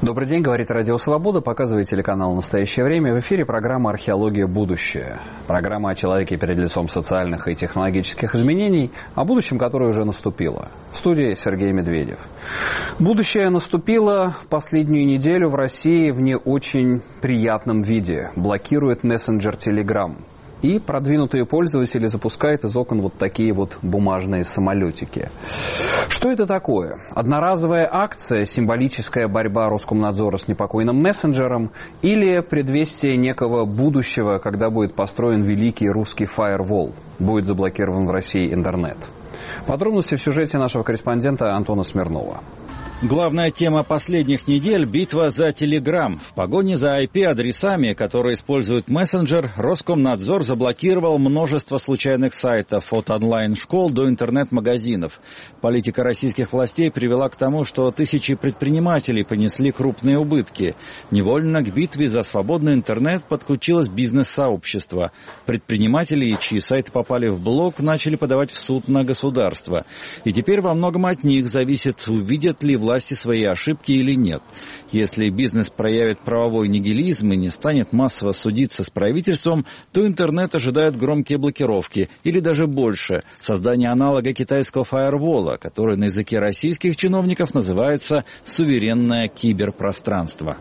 Добрый день, говорит Радио Свобода, показывает телеканал «Настоящее время». В эфире программа «Археология. Будущее». Программа о человеке перед лицом социальных и технологических изменений, о будущем, которое уже наступило. В студии Сергей Медведев. Будущее наступило в последнюю неделю в России в не очень приятном виде. Блокирует мессенджер Telegram. И продвинутые пользователи запускают из окон вот такие вот бумажные самолетики. Что это такое? Одноразовая акция, символическая борьба Роскомнадзора с непокойным мессенджером или предвестие некого будущего, когда будет построен великий русский фаервол, будет заблокирован в России интернет? Подробности в сюжете нашего корреспондента Антона Смирнова. Главная тема последних недель – битва за Telegram. В погоне за IP-адресами, которые используют мессенджер, Роскомнадзор заблокировал множество случайных сайтов, от онлайн-школ до интернет-магазинов. Политика российских властей привела к тому, что тысячи предпринимателей понесли крупные убытки. Невольно к битве за свободный интернет подключилось бизнес-сообщество. Предприниматели, чьи сайты попали в блок, начали подавать в суд на государство. И теперь во многом от них зависит, увидят ли власти свои ошибки или нет. Если бизнес проявит правовой нигилизм и не станет массово судиться с правительством, то интернет ожидает громкие блокировки или даже больше – создание аналога китайского фаервола, который на языке российских чиновников называется «суверенное киберпространство».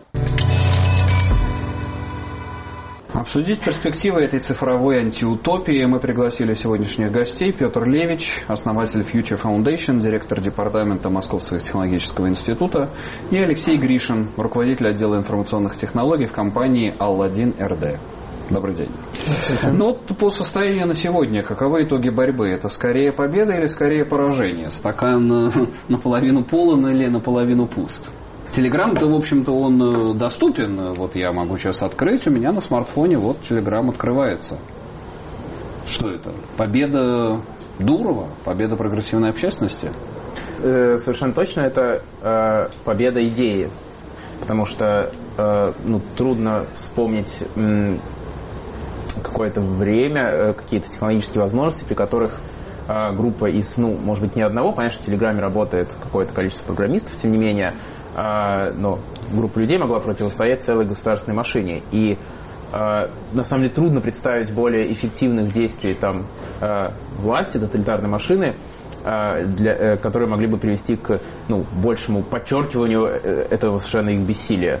Обсудить перспективы этой цифровой антиутопии мы пригласили сегодняшних гостей. Петр Левич, основатель Future Foundation, директор департамента Московского технологического института, и Алексей Гришин, руководитель отдела информационных технологий в компании Алладин РД. Добрый день. Ну вот по состоянию на сегодня, каковы итоги борьбы? Это скорее победа или скорее поражение? Стакан наполовину полон или наполовину пуст? Телеграм-то, в общем-то, он доступен. Вот я могу сейчас открыть, у меня на смартфоне вот Телеграм открывается. Что это? Победа Дурова? Победа прогрессивной общественности? Совершенно точно, это победа идеи. Потому что трудно вспомнить какое-то время, какие-то технологические возможности, при которых группа из, может быть, не одного, понятно, что в Телеграме работает какое-то количество программистов, тем не менее, но группа людей могла противостоять целой государственной машине. И на самом деле трудно представить более эффективных действий власти, тоталитарной машины, которые могли бы привести к большему подчеркиванию этого совершенно их бессилия.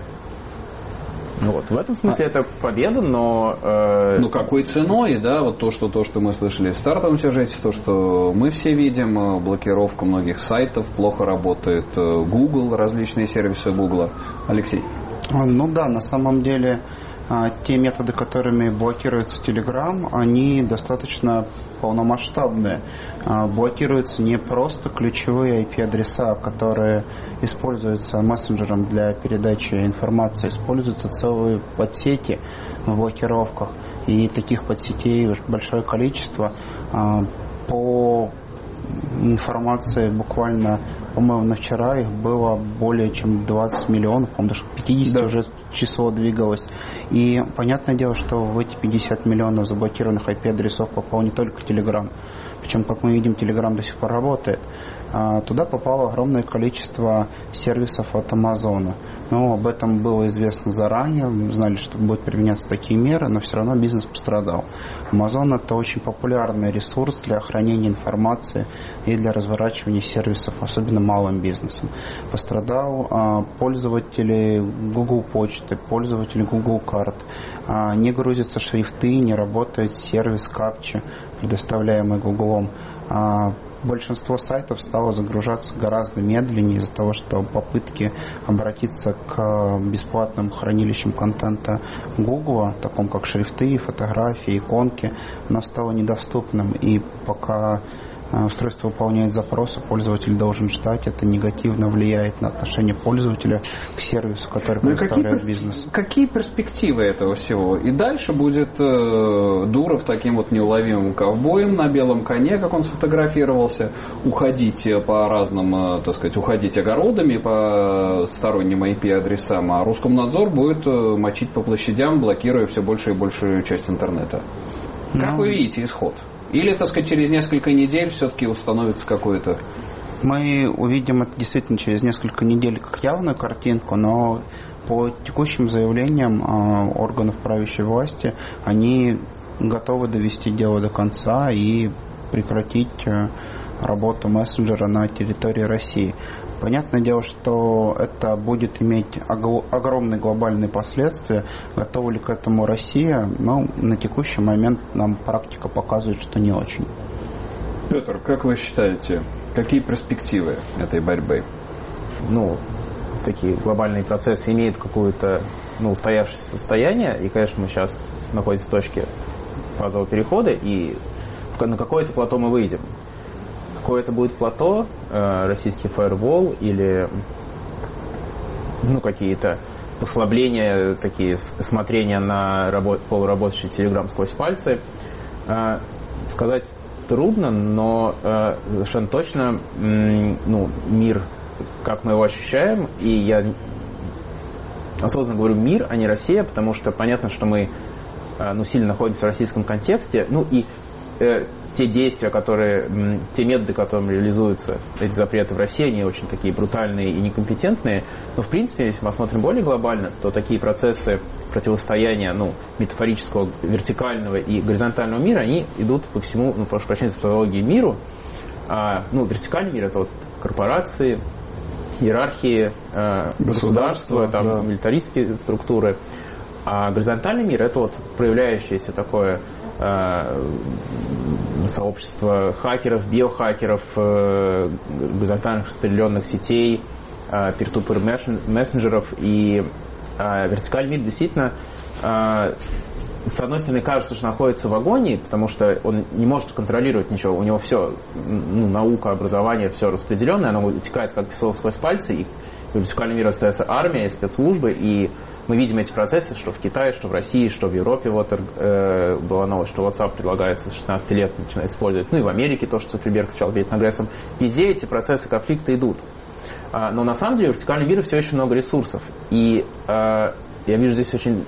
В этом смысле это победа, но... какой ценой, да, вот то, что мы слышали в стартовом сюжете, то, что мы все видим, блокировка многих сайтов, плохо работает Google, различные сервисы Google. Алексей? На самом деле те методы, которыми блокируется Telegram, они достаточно полномасштабные. Блокируются не просто ключевые IP-адреса, которые используются мессенджером для передачи информации, используются целые подсети в блокировках. И таких подсетей большое количество. По информации буквально, по-моему, на вчера их было более чем 20 миллионов, по-моему, даже 50 уже число двигалось. И понятное дело, что в эти 50 миллионов заблокированных IP-адресов попал не только Telegram. Причем, как мы видим, Telegram до сих пор работает. Туда попало огромное количество сервисов от Амазона. Об этом было известно заранее, мы знали, что будут применяться такие меры, но все равно бизнес пострадал. Амазон – это очень популярный ресурс для хранения информации и для разворачивания сервисов, особенно малым бизнесом. Пострадал пользователи Google почты, пользователи Google карт. Не грузятся шрифты, не работает сервис капча, предоставляемый Google. Большинство сайтов стало загружаться гораздо медленнее из-за того, что попытки обратиться к бесплатным хранилищам контента Google, таком как шрифты, фотографии, иконки, оно стало недоступным. И пока устройство выполняет запросы, пользователь должен ждать. Это негативно влияет на отношение пользователя к сервису, который предоставляет бизнес. Какие перспективы этого всего? И дальше будет Дуров таким вот неуловимым ковбоем на белом коне, как он сфотографировался, уходить по разным, уходить огородами по сторонним IP-адресам, а Роскомнадзор будет мочить по площадям, блокируя все большую и большую часть интернета. Как вы видите исход? Или, через несколько недель все-таки установится какое-то Мы увидим это действительно через несколько недель как явную картинку, но по текущим заявлениям органов правящей власти они готовы довести дело до конца и прекратить работу мессенджера на территории России. Понятное дело, что это будет иметь огромные глобальные последствия. Готова ли к этому Россия? Но на текущий момент нам практика показывает, что не очень. Петр, как вы считаете, какие перспективы этой борьбы? Такие глобальные процессы имеют какое-то устоявшееся состояние, и, конечно, мы сейчас находимся в точке фазового перехода, и на какое-то плато мы выйдем. Какое это будет плато, российский фаервол или какие-то послабления, такие смотрения на полуработающий Telegram сквозь пальцы, сказать трудно, но совершенно точно мир, как мы его ощущаем, и я осознанно говорю мир, а не Россия, потому что понятно, что мы сильно находимся в российском контексте, те действия, те методы, которыми реализуются эти запреты в России, они очень такие брутальные и некомпетентные. Но, в принципе, если мы посмотрим более глобально, то такие процессы противостояния, метафорического, вертикального и горизонтального мира, они идут по всему, прошу прощения за тавтологию, миру. Вертикальный мир — это корпорации, иерархии, государства, милитаристские структуры. А горизонтальный мир — это проявляющееся такое сообщество хакеров, биохакеров, горизонтальных распределенных сетей, peer-to-peer мессенджеров. И вертикальный мир действительно, с одной стороны, кажется, что находится в агонии, потому что он не может контролировать ничего, у него все, наука, образование, все распределенное, оно утекает как песок сквозь пальцы, и в вертикальном мире остается армия и спецслужбы, и мы видим эти процессы, что в Китае, что в России, что в Европе. Была новость, что WhatsApp предлагается с 16 лет начинать использовать. И в Америке то, что Цукерберг начал перед Конгрессом. Везде эти процессы конфликта идут. Но на самом деле в вертикальном мире все еще много ресурсов. И я вижу здесь очень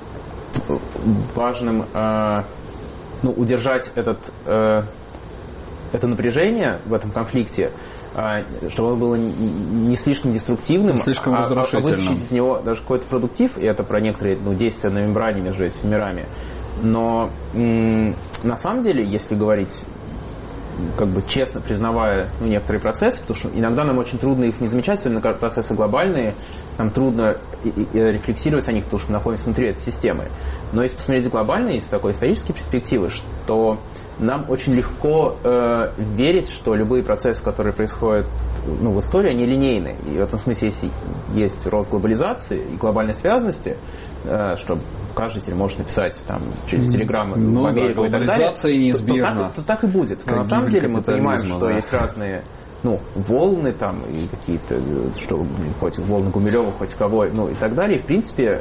важным удержать это напряжение в этом конфликте, чтобы оно было не слишком деструктивным, слишком разрушительным. Вытащить из него даже какой-то продуктив, и это про некоторые действия на мембране между этими мирами. Но на самом деле, если говорить честно признавая некоторые процессы, потому что иногда нам очень трудно их не замечать, особенно процессы глобальные, нам трудно рефлексировать о них, потому что мы находимся внутри этой системы. Но если посмотреть глобально, из такой исторической перспективы, что нам очень легко верить, что любые процессы, которые происходят в истории, они линейны. И в этом смысле, если есть рост глобализации и глобальной связанности, что каждый теперь может написать через телеграммы в Америку и так далее, неизбежно. То так и будет. Но на самом деле мы понимаем, что есть разные волны и какие-то, что хоть волны Гумилева, хоть кого, и так далее. И в принципе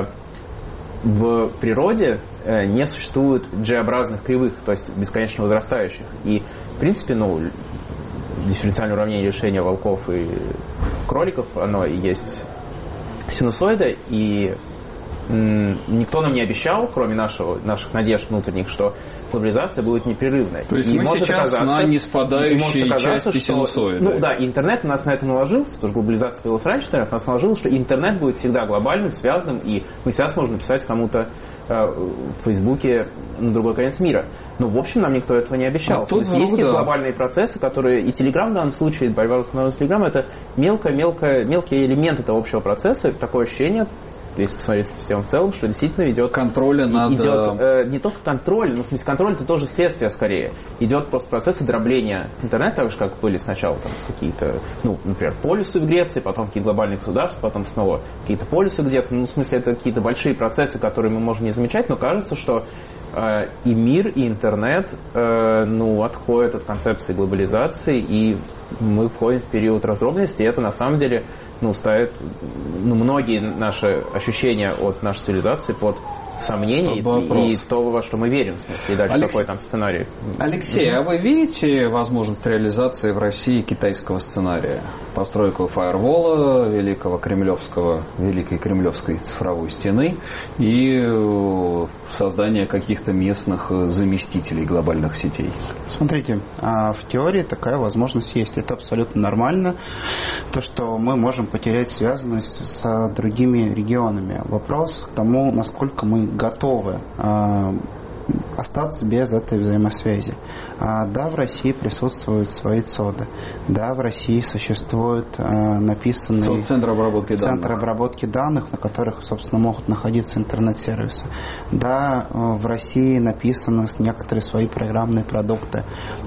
в природе не существует G-образных кривых, то есть бесконечно возрастающих. И в принципе, дифференциальное уравнение решения волков и кроликов, оно и есть синусоида, и никто нам не обещал, кроме наших надежд внутренних, что глобализация будет непрерывной. То есть мы сейчас на неспадающей части синусоида. И интернет у нас на это наложился, потому что глобализация появилась раньше, наверное, у нас наложилось, что интернет будет всегда глобальным, связанным, и мы всегда сможем написать кому-то в Фейсбуке на другой конец мира. Но, в общем, нам никто этого не обещал. То есть есть глобальные процессы, которые, и Telegram в данном случае, борьба с Telegram, это мелкий элемент этого общего процесса, такое ощущение, если посмотреть всем в целом, что действительно идет контроля над... не только контроль, но в смысле контроль это тоже следствие скорее. Идет просто процесс дробления интернета, так же как были сначала какие-то, например, полюсы в Греции, потом какие-то глобальные государства, потом снова какие-то полюсы где-то. В смысле это какие-то большие процессы, которые мы можем не замечать, но кажется, что и мир, и интернет отходят от концепции глобализации, и мы входим в период раздробленности, и это на самом деле ставит многие наши ощущения от нашей цивилизации под сомнений и то, во что мы верим, в смысле, и дальше какой там сценарий. Алексей, а вы видите возможность реализации в России китайского сценария? Постройку фаервола, великой кремлевской цифровой стены и создание каких-то местных заместителей глобальных сетей? Смотрите, в теории такая возможность есть. Это абсолютно нормально. То, что мы можем потерять связанность с другими регионами. Вопрос к тому, насколько мы готовы остаться без этой взаимосвязи. Да, в России присутствуют свои ЦОДы. Да, в России существуют написанные центры обработки данных, на которых, собственно, могут находиться интернет-сервисы. Да, в России написаны некоторые свои программные продукты.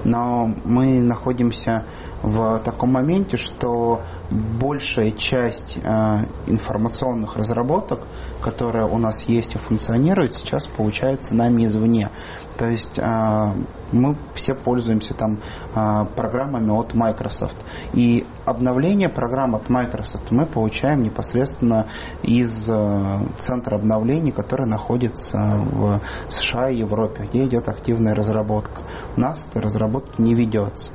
Но мы находимся в таком моменте, что большая часть информационных разработок, которые у нас есть и функционируют, сейчас получается нами извне. То есть мы все пользуемся там программами от Microsoft. И обновление программ от Microsoft мы получаем непосредственно из центра обновлений, который находится в США и Европе, где идет активная разработка. У нас этой разработки не ведется.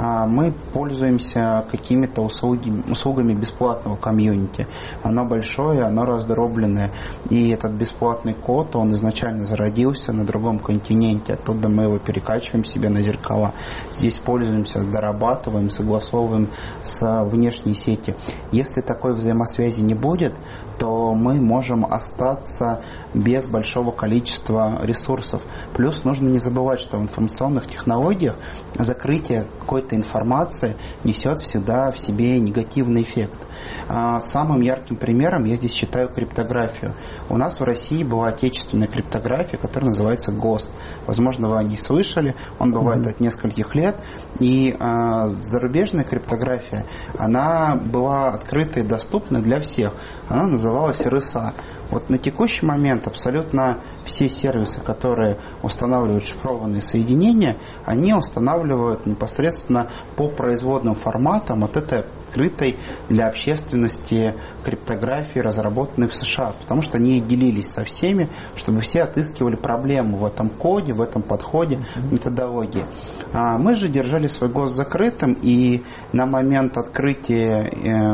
Мы пользуемся какими-то услугами бесплатного комьюнити. Оно большое, оно раздробленное. И этот бесплатный код, он изначально зародился на другом континенте. Оттуда мы его перекачиваем себе на зеркала. Здесь пользуемся, дорабатываем, согласовываем с внешней сети. Если такой взаимосвязи не будет, то мы можем остаться без большого количества ресурсов. Плюс нужно не забывать, что в информационных технологиях закрытие какой-то информации несет всегда в себе негативный эффект. Самым ярким примером я здесь считаю криптографию. У нас в России была отечественная криптография, которая называется ГОСТ. Возможно, вы о ней слышали. Он бывает от нескольких лет. И зарубежная криптография, она была открыта и доступна для всех. Она называлась РСА. Вот на текущий момент абсолютно все сервисы, которые устанавливают шифрованные соединения, они устанавливают непосредственно по производным форматам от этой открытой для общественности криптографии, разработанной в США, потому что они делились со всеми, чтобы все отыскивали проблему в этом коде, в этом подходе, методологии. Мы же держали свой ГОСТ закрытым, и на момент открытия,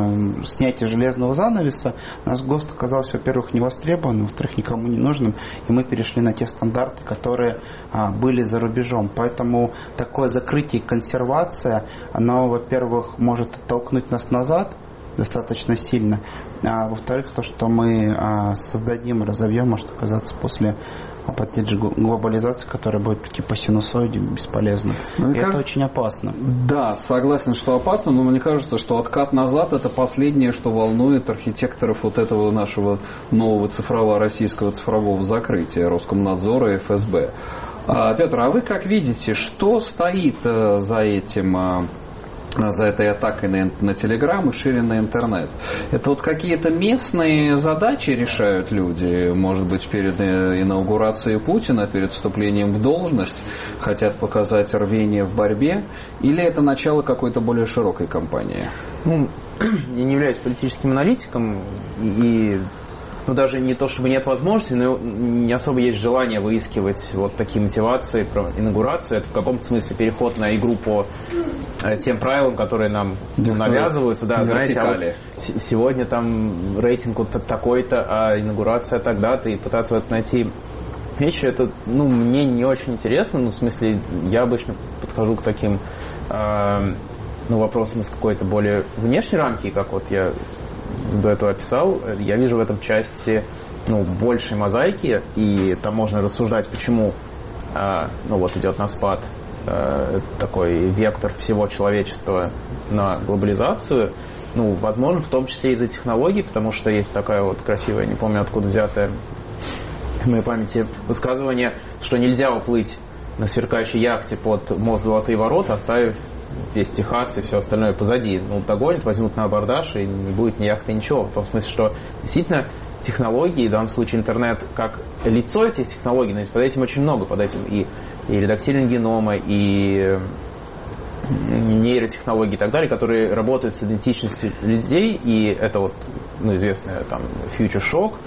снятия железного занавеса, наш ГОСТ оказался, во-первых, невостребованным, во-вторых, никому не нужным, и мы перешли на те стандарты, которые были за рубежом. Поэтому такое закрытие и консервация, оно, во-первых, может оттолкнуть нас назад достаточно сильно, а во-вторых, то, что мы создадим, разовьем, может оказаться после глобализации, которая будет типа синусоиде, бесполезна. И это очень опасно. Да, согласен, что опасно, но мне кажется, что откат назад — это последнее, что волнует архитекторов вот этого нашего нового российского цифрового закрытия, Роскомнадзора и ФСБ. Петр, а вы как видите, что стоит за этой атакой на Телеграм и шире на интернет? Это вот какие-то местные задачи решают люди, может быть, перед инаугурацией Путина, перед вступлением в должность, хотят показать рвение в борьбе, или это начало какой-то более широкой кампании? Я не являюсь политическим аналитиком, и даже не то, чтобы нет возможности, но не особо есть желание выискивать вот такие мотивации про инаугурацию. Это в каком-то смысле переход на игру по тем правилам, которые нам навязываются. Да, знаете, вот сегодня там рейтинг вот такой-то, а инаугурация тогда-то, и пытаться вот найти вещи, это, мне не очень интересно. В смысле, я обычно подхожу к таким вопросам из какой-то более внешней рамки, как вот я до этого описал. Я вижу в этом части большей мозаики, и там можно рассуждать, почему идет на спад такой вектор всего человечества на глобализацию. Возможно, в том числе из-за технологий, потому что есть такая вот красивая, не помню откуда взятая в моей памяти высказывание, что нельзя уплыть на сверкающей яхте под мост Золотые ворота, оставив весь Техас и все остальное позади. Догонят, возьмут на абордаж, и не будет ни яхты, ничего. В том смысле, что действительно технологии, в данном случае интернет, как лицо этих технологий, но под этим очень много, под этим и редактирование генома, и нейротехнологии и так далее, которые работают с идентичностью людей, и это известная там future shock,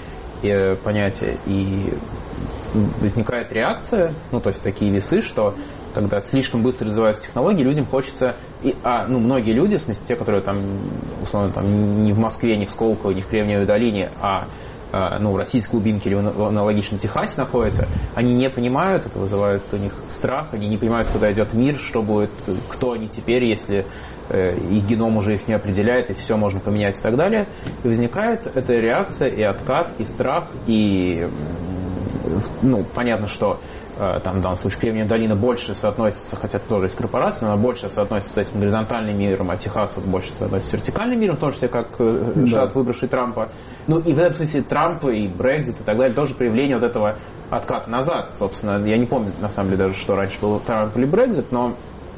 понятие, и возникает реакция, ну, то есть такие весы, что когда слишком быстро развиваются технологии, людям хочется... многие люди, в смысле те, которые там, условно, там, не в Москве, не в Сколково, не в Кремниевой долине, в российской глубинке или в аналогичном Техасе находятся, они не понимают, это вызывает у них страх, они не понимают, куда идет мир, что будет, кто они теперь, если их геном уже их не определяет, если все можно поменять и так далее. И возникает эта реакция и откат, и страх, и понятно, что там, в данном случае Кремниевая долина больше соотносится, хотя это тоже есть корпорация, но она больше соотносится с этим горизонтальным миром, а Техас больше соотносится с вертикальным миром, в том числе как штат, выбравший Трампа. И в этом смысле Трамп и Брексит и так далее тоже проявление вот этого отката назад. Собственно, я не помню, на самом деле, даже, что раньше был Трамп или Брексит, но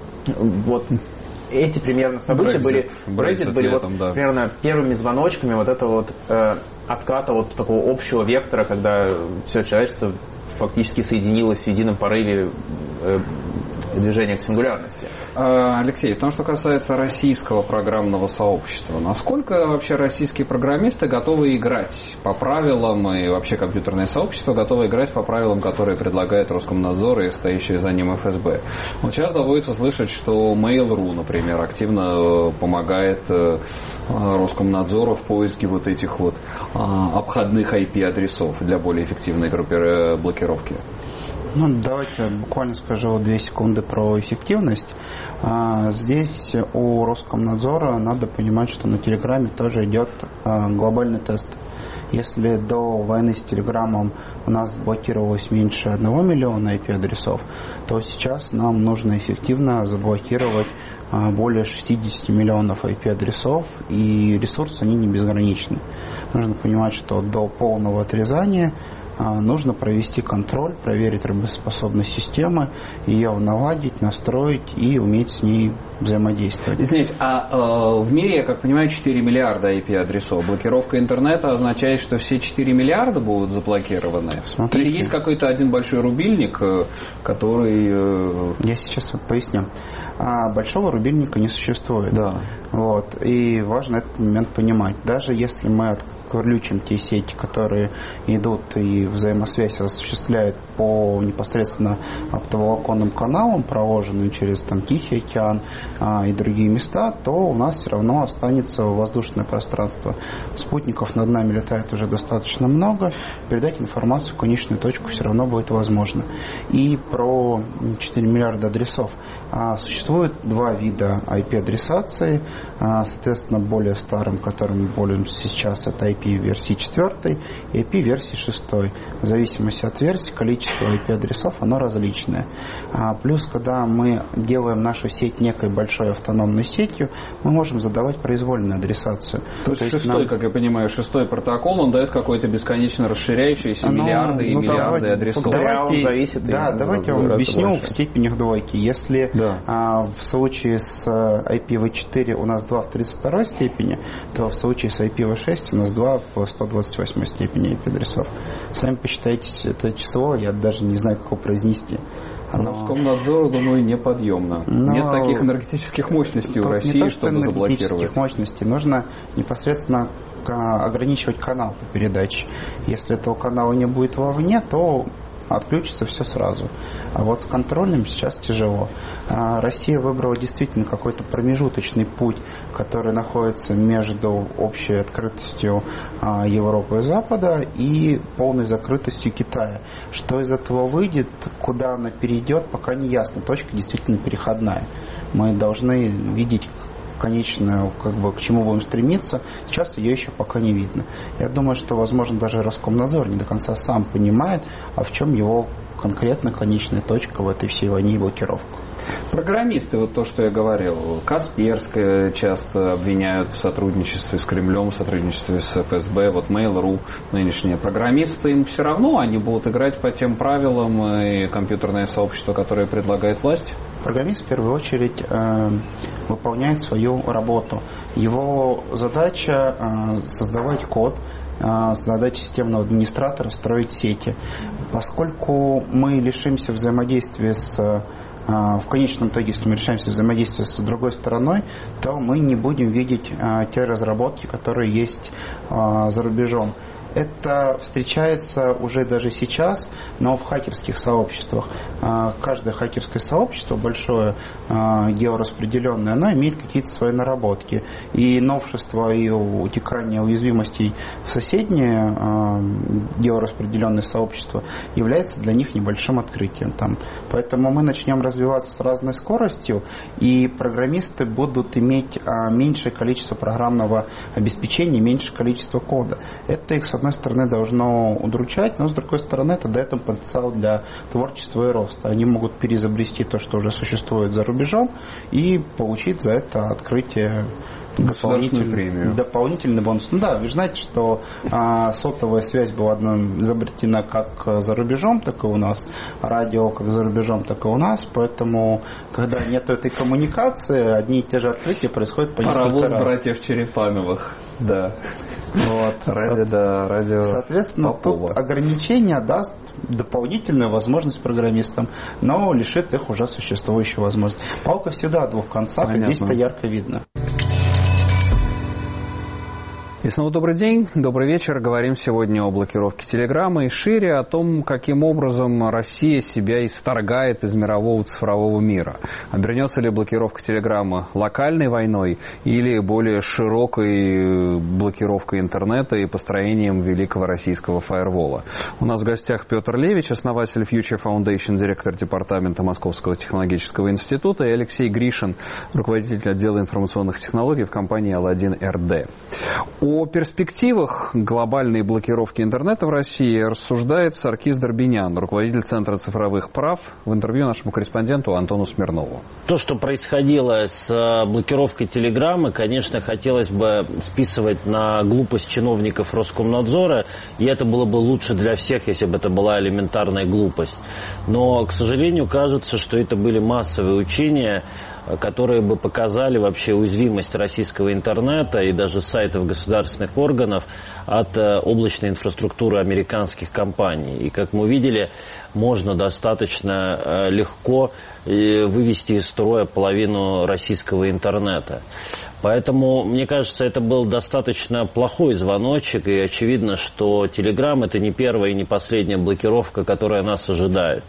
вот эти примерно события были примерно первыми звоночками вот этого отката такого общего вектора, когда все человечество фактически соединилось в едином порыве движения к сингулярности. Алексей, в том, что касается российского программного сообщества, насколько вообще российские программисты готовы играть по правилам, и вообще компьютерное сообщество готово играть по правилам, которые предлагает Роскомнадзор и стоящий за ним ФСБ? Вот сейчас доводится слышать, что Mail.ru, например, активно помогает Роскомнадзору в поиске вот этих обходных IP-адресов для более эффективной блокировки. Давайте буквально скажу 2 секунды про эффективность. Здесь у Роскомнадзора надо понимать, что на Телеграме тоже идет глобальный тест. Если до войны с Телеграмом у нас блокировалось меньше 1 миллиона IP-адресов, то сейчас нам нужно эффективно заблокировать более 60 миллионов IP-адресов, и ресурсы они не безграничны. Нужно понимать, что до полного отрезания нужно провести контроль, проверить работоспособность системы, ее наладить, настроить и уметь с ней взаимодействовать. Извините, в мире, я как понимаю, 4 миллиарда IP-адресов. Блокировка интернета означает, что все 4 миллиарда будут заблокированы? Смотрите. Или есть какой-то один большой рубильник, который... Я сейчас поясню. Большого рубильника не существует. Да. И важно этот момент понимать. Даже если мы отключим те сети, которые идут и взаимосвязь осуществляют по непосредственно оптоволоконным каналам, проложенным через Тихий океан и другие места, то у нас все равно останется воздушное пространство. Спутников над нами летает уже достаточно много, передать информацию в конечную точку все равно будет возможно. И про 4 миллиарда адресов. Существует 2 вида IP-адресации, соответственно, более старым, которым мы пользуемся сейчас, это IP-версии 4 и IP-версии 6. В зависимости от версии, количество IP-адресов, оно различное. Плюс, когда мы делаем нашу сеть некой большой автономной сетью, мы можем задавать произвольную адресацию. То есть 6, как я понимаю, 6 протокол, он дает какой-то бесконечно расширяющийся миллиарды и миллиарды адресов. Давайте я вам объясню в степенях двойки. Если в случае с IPv4 у нас 2 в 32 степени, то в случае с IPv6 у нас 2 в 128 степени IP-адресов. Сами посчитайте это число, я даже не знаю, как его произнести. Роскомнадзору, думаю, неподъемно. Нет таких энергетических мощностей у России, чтобы заблокировать. Энергетических мощностей. Нужно непосредственно ограничивать канал по передаче. Если этого канала не будет вовне, то отключится все сразу. А вот с контрольным сейчас тяжело. Россия выбрала действительно какой-то промежуточный путь, который находится между общей открытостью Европы и Запада и полной закрытостью Китая. Что из этого выйдет, куда она перейдет, пока не ясно. Точка действительно переходная. Мы должны видеть конечную, к чему будем стремиться, сейчас ее еще пока не видно. Я думаю, что, возможно, даже Роскомнадзор не до конца сам понимает, в чем его конкретно конечная точка в этой всей войне и блокировке. Программисты, то, что я говорил, Касперская часто обвиняют в сотрудничестве с Кремлем, в сотрудничестве с ФСБ, Mail.ru нынешние программисты, им все равно они будут играть по тем правилам и компьютерное сообщество, которое предлагает власть? Программист в первую очередь выполняет свою работу. Его задача создавать код, задача системного администратора строить сети. Поскольку мы лишимся взаимодействия в конечном итоге, если мы решаемся взаимодействовать с другой стороной, то мы не будем видеть те разработки, которые есть за рубежом. Это встречается уже даже сейчас, но в хакерских сообществах. Каждое хакерское сообщество большое, геораспределенное, оно имеет какие-то свои наработки. И новшества и утекание уязвимостей в соседние геораспределенные сообщества является для них небольшим открытием. Поэтому мы начнем развиваться с разной скоростью, и программисты будут иметь меньшее количество программного обеспечения, меньшее количество кода. Это их, с одной стороны, должно удручать, но с другой стороны, это дает им потенциал для творчества и роста. Они могут переизобрести то, что уже существует за рубежом, и получить за это открытие дополнительный бонус. Да, вы же знаете, что сотовая связь была изобретена как за рубежом, так и у нас, радио как за рубежом, так и у нас, поэтому, когда нет этой коммуникации, одни и те же открытия происходят по несколько раз. Паровоз братьев Черепановых, да. Радио. Соответственно, Попова. Тут ограничение даст дополнительную возможность программистам, но лишит их уже существующей возможности. Палка всегда о двух концах, и здесь это ярко видно. И снова добрый день, добрый вечер. Говорим сегодня о блокировке Телеграма и шире о том, каким образом Россия себя исторгает из мирового цифрового мира. Обернется ли блокировка Телеграма локальной войной или более широкой блокировкой интернета и построением великого российского фаервола? У нас в гостях Петр Левич, основатель Future Foundation, директор департамента Московского технологического института, и Алексей Гришин, руководитель отдела информационных технологий в компании Алладин.РД. О перспективах глобальной блокировки интернета в России рассуждает Саркис Дорбинян, руководитель Центра цифровых прав, в интервью нашему корреспонденту Антону Смирнову. То, что происходило с блокировкой Телеграма, конечно, хотелось бы списывать на глупость чиновников Роскомнадзора, и это было бы лучше для всех, если бы это была элементарная глупость. Но, к сожалению, кажется, что это были массовые учения, которые бы показали вообще уязвимость российского интернета и даже сайтов государственных органов от облачной инфраструктуры американских компаний. И, как мы видели, можно достаточно легко вывести из строя половину российского интернета. Поэтому, мне кажется, это был достаточно плохой звоночек, и очевидно, что Telegram — это не первая и не последняя блокировка, которая нас ожидает.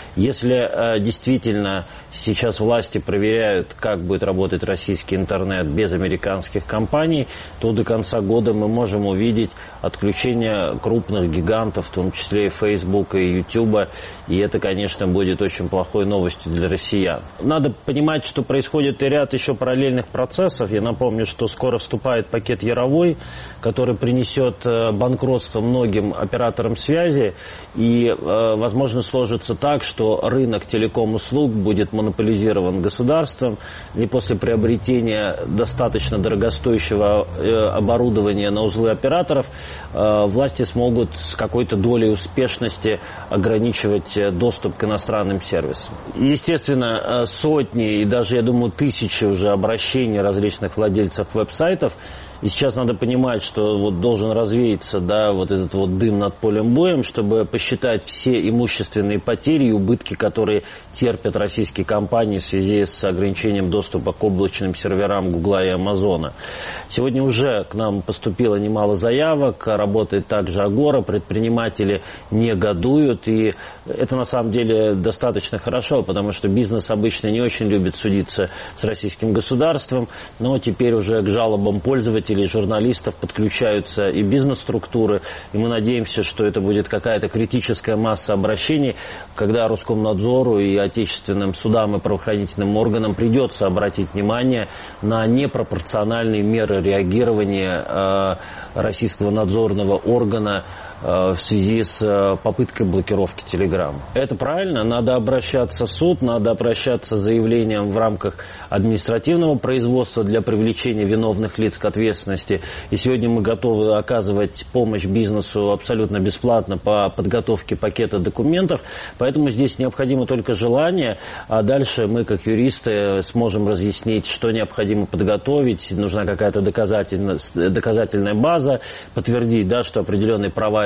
Если действительно сейчас власти проверяют, как будет работать российский интернет без американских компаний, то до конца года мы можем увидеть отключение крупных гигантов, в том числе и Facebook, и YouTube, и это, конечно, будет очень плохой новостью для россиян. Надо понимать, что происходит и ряд еще параллельных процессов. Я напомню, что скоро вступает пакет Яровой, который принесет банкротство многим операторам связи, и, возможно, сложится так, что рынок телеком-услуг будет монополизирован государством, и после приобретения достаточно дорогостоящего оборудования на узлы операторов власти смогут с какой-то долей успешности ограничивать доступ к иностранным сервисам. Естественно, сотни и даже, я думаю, тысячи уже обращений различных владельцев веб-сайтов. И сейчас надо понимать, что вот должен развеяться, да, вот этот вот дым над полем боем, чтобы посчитать все имущественные потери и убытки, которые терпят российские компании в связи с ограничением доступа к облачным серверам Гугла и Амазона. Сегодня уже к нам поступило немало заявок, работает также Агора, предприниматели негодуют, и это на самом деле достаточно хорошо, потому что бизнес обычно не очень любит судиться с российским государством, но теперь уже к жалобам пользователей и журналистов подключаются и бизнес-структуры, и мы надеемся, что это будет какая-то критическая масса обращений, когда Роскомнадзору и отечественным судам и правоохранительным органам придется обратить внимание на непропорциональные меры реагирования российского надзорного органа в связи с попыткой блокировки Telegram. Это правильно, надо обращаться в суд, надо обращаться с заявлением в рамках административного производства для привлечения виновных лиц к ответственности. И сегодня мы готовы оказывать помощь бизнесу абсолютно бесплатно по подготовке пакета документов, поэтому здесь необходимо только желание, а дальше мы, как юристы, сможем разъяснить, что необходимо подготовить, нужна какая-то доказательная база, подтвердить, да, что определенные права и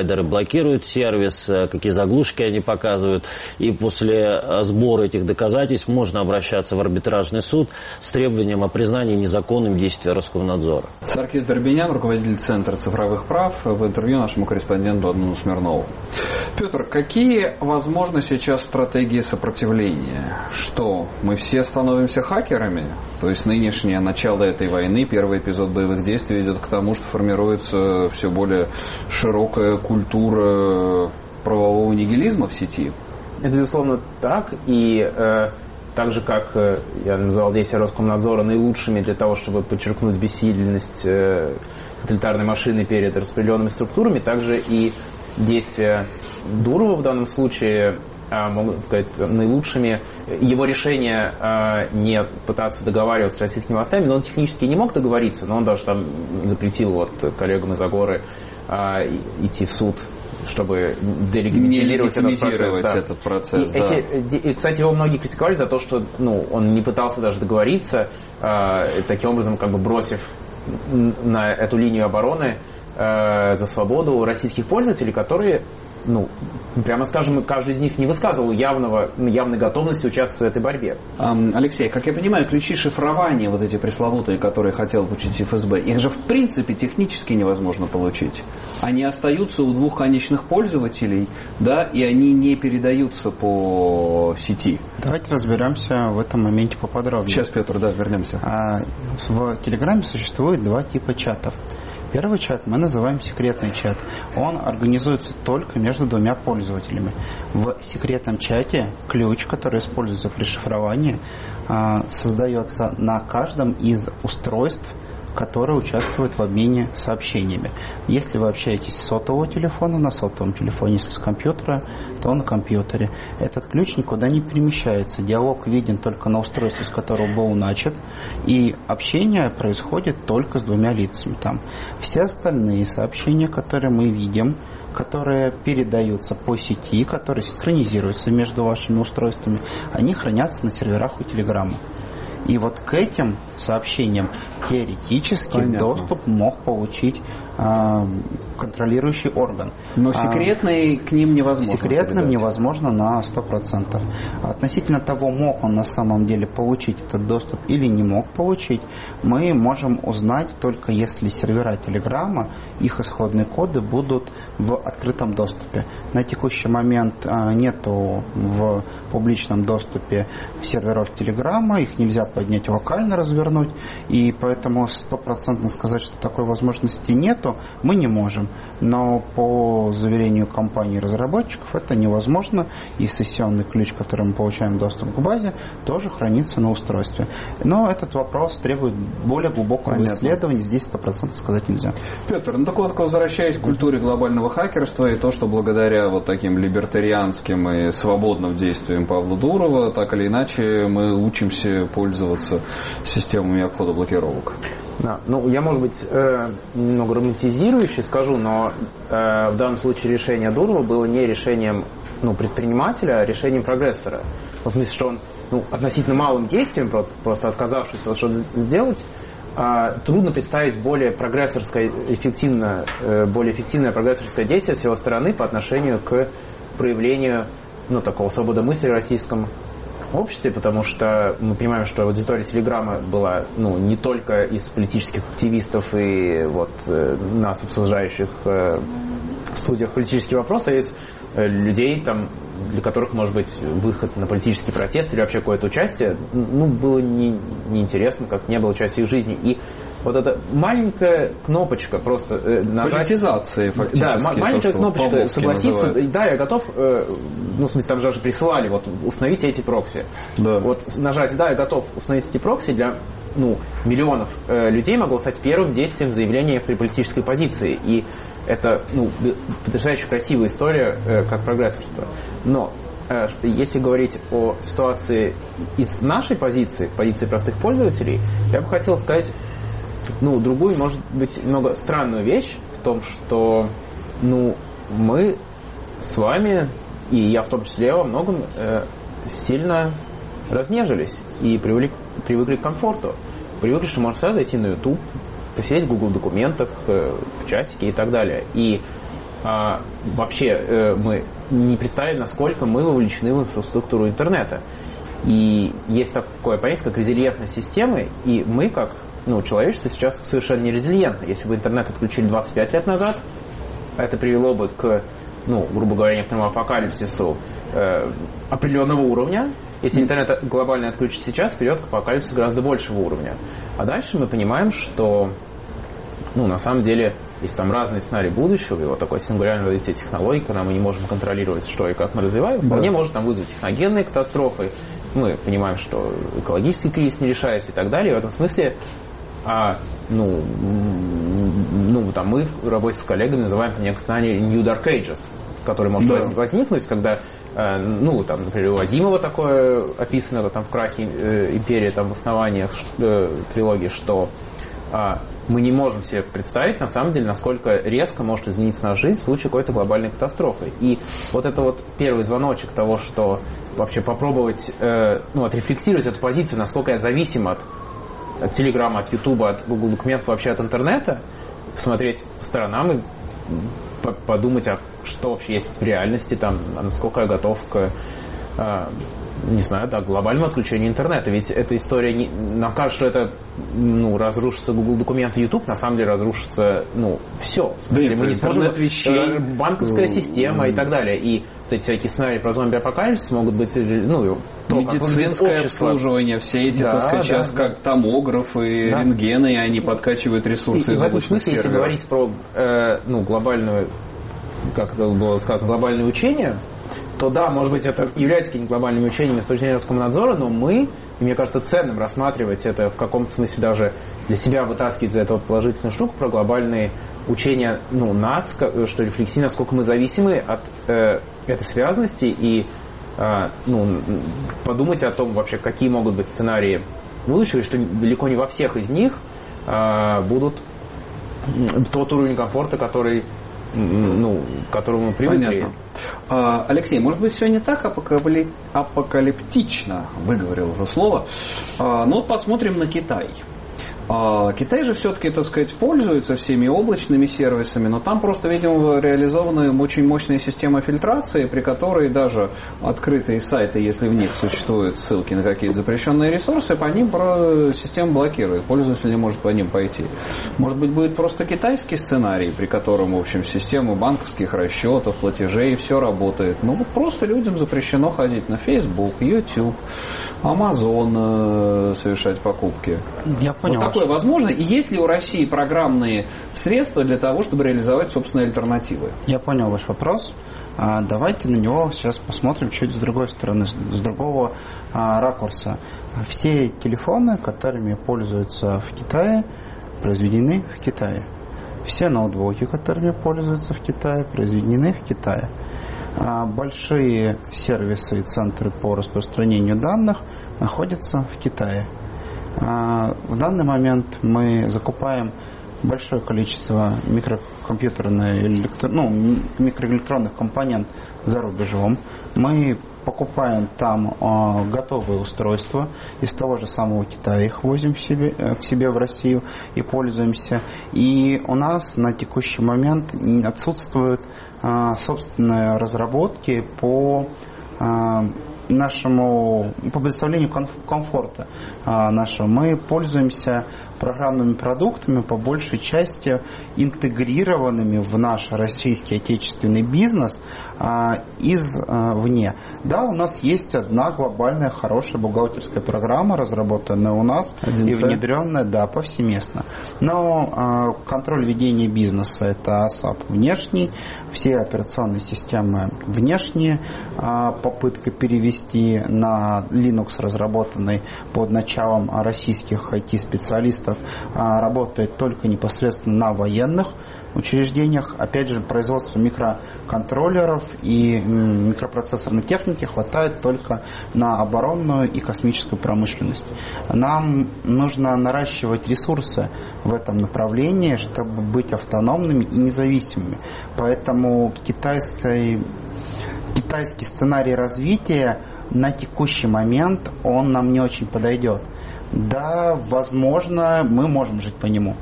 провайдеры блокируют сервис, какие заглушки они показывают. И после сбора этих доказательств можно обращаться в арбитражный суд с требованием о признании незаконным действия Роскомнадзора. Саркис Дорбинян, руководитель Центра цифровых прав, в интервью нашему корреспонденту Аднану Смирнову. Петр, какие возможны сейчас стратегии сопротивления? Что, мы все становимся хакерами? То есть нынешнее начало этой войны, первый эпизод боевых действий идет к тому, что формируется все более широкая культура правового нигилизма в сети? Это, безусловно, так. И так же, как я назвал действия Роскомнадзора наилучшими для того, чтобы подчеркнуть бессильность тоталитарной машины перед распределенными структурами, также и действия Дурова в данном случае могут сказать наилучшими. Его решение не пытаться договариваться с российскими властями, но он технически не мог договориться, но он даже там запретил коллегам из Агоры идти в суд, чтобы делегитимизировать этот процесс. И, кстати, его многие критиковали за то, что он не пытался даже договориться, таким образом бросив на эту линию обороны за свободу российских пользователей, которые, прямо скажем, каждый из них не высказывал явной готовности участвовать в этой борьбе. Алексей, как я понимаю, ключи шифрования, вот эти пресловутые, которые хотел получить ФСБ, их же в принципе технически невозможно получить. Они остаются у двух конечных пользователей, да, и они не передаются по сети. Давайте разберемся в этом моменте поподробнее. Сейчас, Петр, вернемся. В Телеграме существует два типа чатов. Первый чат мы называем секретный чат. Он организуется только между двумя пользователями. В секретном чате ключ, который используется при шифровании, создается на каждом из устройств, которые участвуют в обмене сообщениями. Если вы общаетесь с сотового телефона, на сотовом телефоне, если с компьютера, то на компьютере. Этот ключ никуда не перемещается. Диалог виден только на устройстве, с которого был начат, и общение происходит только с двумя лицами. Там все остальные сообщения, которые мы видим, которые передаются по сети, которые синхронизируются между вашими устройствами, они хранятся на серверах у Телеграма. И вот к этим сообщениям теоретически доступ мог получить контролирующий орган. Но секретный к ним невозможно. Секретным невозможно на 100%. Относительно того, мог он на самом деле получить этот доступ или не мог получить, мы можем узнать только если сервера Телеграма, их исходные коды будут в открытом доступе. На текущий момент нету в публичном доступе серверов Телеграма, их нельзя поднять локально, развернуть, и поэтому 100% сказать, что такой возможности нету, мы не можем. Но по заверению компании-разработчиков это невозможно, и сессионный ключ, который мы получаем доступ к базе, тоже хранится на устройстве. Но этот вопрос требует более глубокого исследования, здесь 100% сказать нельзя. Петр, так вот, возвращаясь к культуре глобального хакерства и то, что благодаря вот таким либертарианским и свободным действиям Павла Дурова, так или иначе мы учимся пользоваться системами обхода блокировок. Да, я, может быть, немного романтизирующе скажу, но в данном случае решение Дурова было не решением предпринимателя, а решением прогрессора. В смысле, что он относительно малым действием, просто отказавшись что-то сделать, трудно представить более эффективное прогрессорское действие с его стороны по отношению к проявлению такого свободомыслия в российском обществе, потому что мы понимаем, что аудитория Телеграма была не только из политических активистов и нас обсуждающих в студиях политические вопросы, а из людей, для которых, может быть, выход на политический протест или вообще какое-то участие было неинтересно, как не было частью их жизни. И вот эта маленькая кнопочка просто нажать... Политизация, фактически. Да, маленькая кнопочка согласиться. Называют. Да, я готов, в смысле, там же присылали, установите эти прокси. Да. Нажать, да, я готов установить эти прокси для миллионов людей могло стать первым действием заявления в политической позиции. И это, потрясающе красивая история, как прогрессорство. Но если говорить о ситуации из нашей позиции простых пользователей, я бы хотел сказать другую, может быть, немного странную вещь в том, что мы с вами, и я в том числе во многом, сильно разнежились и привыкли к комфорту. Привыкли, что можно сразу зайти на YouTube, посидеть в Google документах, в чатике и так далее. И вообще мы не представляем, насколько мы вовлечены в инфраструктуру интернета. И есть такое понятие, как резилиентность системы, и мы, как человечество, сейчас совершенно не резилиентно. Если бы интернет отключили 25 лет назад, это привело бы к, грубо говоря, некоторому апокалипсису определенного уровня. Если интернет глобально отключить сейчас, придет к апокалипсису гораздо большего уровня. А дальше мы понимаем, что на самом деле есть там разные сценарии будущего, и вот такое сингулярное развитие технологий, когда мы не можем контролировать, что и как мы развиваем, вполне может там вызвать техногенные катастрофы. Мы понимаем, что экологический кризис не решается и так далее. И в этом смысле мы в работе с коллегами называем это некое сценарий New Dark Ages, который может возникнуть, когда, например, у Азимова такое описано в «Крахе империи», в основаниях трилогии, что мы не можем себе представить, на самом деле, насколько резко может измениться наша жизнь в случае какой-то глобальной катастрофы. И вот это вот первый звоночек того, что вообще попробовать отрефлексировать эту позицию, насколько я зависим от Телеграма, от Ютуба, от Google документов, вообще от интернета, посмотреть по сторонам и подумать, что вообще есть в реальности, насколько я готов к глобальному отключению интернета. Ведь эта история, нам кажется, что это разрушится Google документы, YouTube, на самом деле разрушится все. Да, мы не сможем, вещей, банковская система и так далее. И вот эти всякие сценарии про зомби-апокалипсис могут быть, медицинское обслуживание, все эти, сейчас как томографы, рентгены, и они подкачивают ресурсы из облачных серверов. Если говорить про глобальную, как это было сказано, глобальное учение, то да, может быть, это является какими-то глобальными учениями с точки зрения Роскомнадзора, но и мне кажется, ценным рассматривать это в каком-то смысле даже для себя вытаскивать за это положительную штуку про глобальные учения нас, что рефлексии, насколько мы зависимы от этой связанности и подумать о том вообще, какие могут быть сценарии будущего, и что далеко не во всех из них будут тот уровень комфорта, к которому мы привыкли. Понятно. Алексей, может быть, все не так апокалиптично, выговорил это слово, но посмотрим на Китай. Китай же все-таки, пользуется всеми облачными сервисами, но там просто, видимо, реализована очень мощная система фильтрации, при которой даже открытые сайты, если в них существуют ссылки на какие-то запрещенные ресурсы, по ним система блокирует. Пользователь не может по ним пойти. Может быть, будет просто китайский сценарий, при котором, в общем, система банковских расчетов, платежей, все работает. Просто людям запрещено ходить на Facebook, YouTube, Amazon, совершать покупки. Я понял. Такое возможно? И есть ли у России программные средства для того, чтобы реализовать собственные альтернативы? Я понял ваш вопрос. Давайте на него сейчас посмотрим чуть с другой стороны, с другого ракурса. Все телефоны, которыми пользуются в Китае, произведены в Китае. Все ноутбуки, которыми пользуются в Китае, произведены в Китае. Большие сервисы и центры по распространению данных находятся в Китае. В данный момент мы закупаем большое количество микроэлектронных компонентов за рубежом. Мы покупаем там готовые устройства из того же самого Китая, их возим к себе в Россию и пользуемся. И у нас на текущий момент отсутствуют собственные разработки по представлению комфорта нашего. Мы пользуемся программными продуктами, по большей части интегрированными в наш российский отечественный бизнес извне. Да, у нас есть одна глобальная хорошая бухгалтерская программа, разработанная у нас и внедренная, повсеместно. Но контроль ведения бизнеса — это ASAP внешний, все операционные системы внешние, попытка перевести на Linux, разработанный под началом российских IT-специалистов, работает только непосредственно на военных учреждениях. Опять же, производство микроконтроллеров и микропроцессорной техники хватает только на оборонную и космическую промышленность. Нам нужно наращивать ресурсы в этом направлении, чтобы быть автономными и независимыми. Поэтому китайский сценарий развития на текущий момент он нам не очень подойдет. Да, возможно, мы можем жить по нему.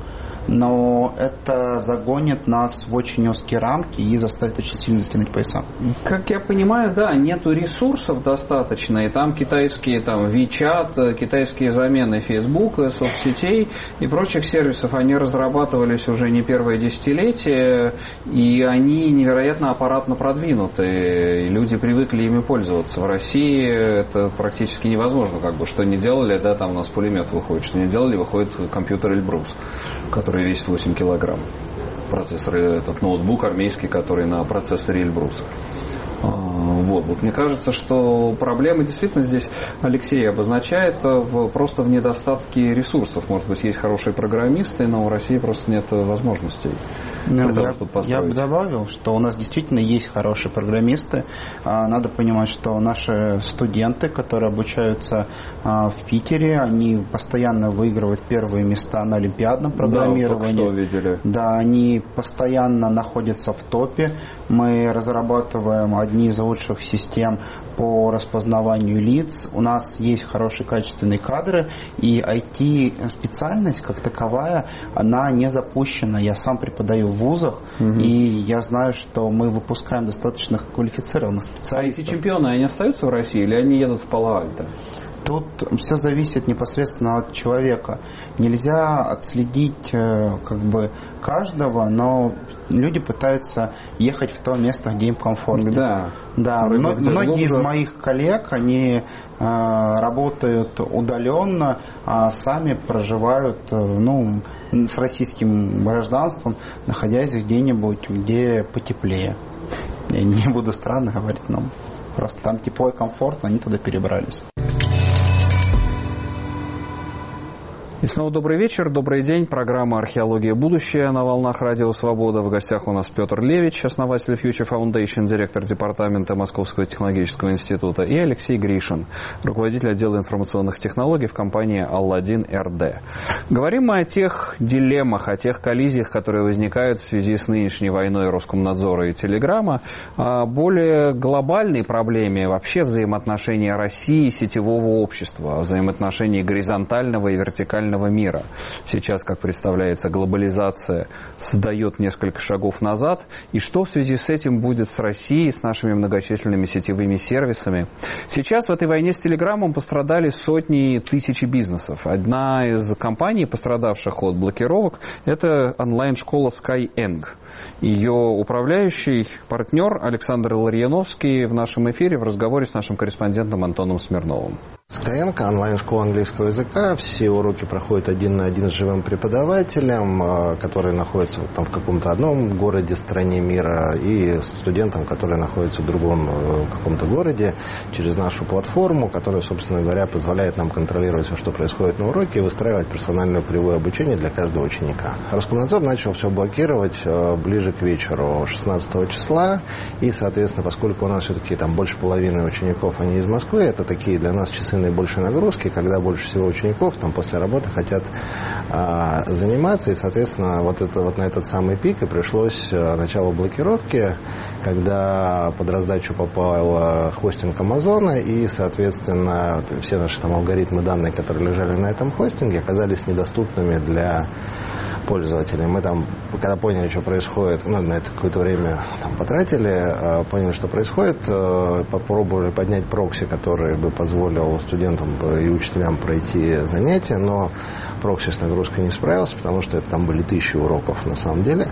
но это загонит нас в очень узкие рамки и заставит очень сильно затянуть пояса. Как я понимаю, да, нету ресурсов достаточно, и там китайские WeChat, китайские замены Facebook, соцсетей и прочих сервисов, они разрабатывались уже не первое десятилетие, и они невероятно аппаратно продвинуты, и люди привыкли ими пользоваться. В России это практически невозможно, что не делали, да, там у нас пулемет выходит, что не делали, выходит компьютер Эльбрус, который весит 8 килограмм. Процессор, этот ноутбук армейский, который на процессоре Эльбрус. Вот мне кажется, что проблема действительно здесь, Алексей, обозначает просто в недостатке ресурсов. Может быть, есть хорошие программисты, но у России просто нет возможностей. Я бы добавил, что у нас действительно есть хорошие программисты. Надо понимать, что наши студенты, которые обучаются в Питере, они постоянно выигрывают первые места на олимпиадном программировании. Да, только что видели. Да, они постоянно находятся в топе. Мы разрабатываем одни из лучших систем по распознаванию лиц. У нас есть хорошие качественные кадры, и IT-специальность как таковая, она не запущена. Я сам преподаю в вузах, и я знаю, что мы выпускаем достаточно квалифицированных специалистов. А эти чемпионы, они остаются в России или они едут в Пало-Альто? Тут все зависит непосредственно от человека. Нельзя отследить каждого, но люди пытаются ехать в то место, где им комфортнее. Да. Многие из моих коллег, они работают удаленно, а сами проживают с российским гражданством, находясь где-нибудь, где потеплее. Я не буду странно говорить, но просто там тепло и комфортно, они туда перебрались. И снова добрый вечер, добрый день. Программа «Археология. Будущее» на волнах Радио Свобода. В гостях у нас Петр Левич, основатель Future Foundation, директор департамента Московского технологического института, и Алексей Гришин, руководитель отдела информационных технологий в компании Алладин РД. Говорим мы о тех дилеммах, о тех коллизиях, которые возникают в связи с нынешней войной Роскомнадзора и Телеграма, о более глобальной проблеме вообще взаимоотношения России и сетевого общества, о взаимоотношении горизонтального и вертикального мира. Сейчас, как представляется, глобализация сдает несколько шагов назад. И что в связи с этим будет с Россией, с нашими многочисленными сетевыми сервисами? Сейчас в этой войне с Телеграмом пострадали сотни тысяч бизнесов. Одна из компаний, пострадавших от блокировок, это онлайн-школа Skyeng. Ее управляющий партнер Александр Ларьяновский в нашем эфире в разговоре с нашим корреспондентом Антоном Смирновым. Skyeng, онлайн-школа английского языка. Все уроки проходят один на один с живым преподавателем, который находится в каком-то одном городе, стране мира, и студентом, который находится в другом каком-то городе, через нашу платформу, которая, собственно говоря, позволяет нам контролировать все, что происходит на уроке, и выстраивать персональное полевое обучение для каждого ученика. Роскомнадзор начал все блокировать ближе к вечеру 16 числа, и, соответственно, поскольку у нас все-таки больше половины учеников, они из Москвы, это такие для нас часы наибольшей нагрузки, когда больше всего учеников после работы хотят заниматься, и, соответственно, на этот самый пик и пришлось начало блокировки, когда под раздачу попал хостинг Амазона, и, соответственно, все наши алгоритмы, данные, которые лежали на этом хостинге, оказались недоступными для пользователей. Мы когда поняли, что происходит, на это какое-то время потратили, поняли, что происходит, попробовали поднять прокси, который бы позволил студентам и учителям пройти занятия, но прокси с нагрузкой не справился, потому что там были 1000 уроков на самом деле.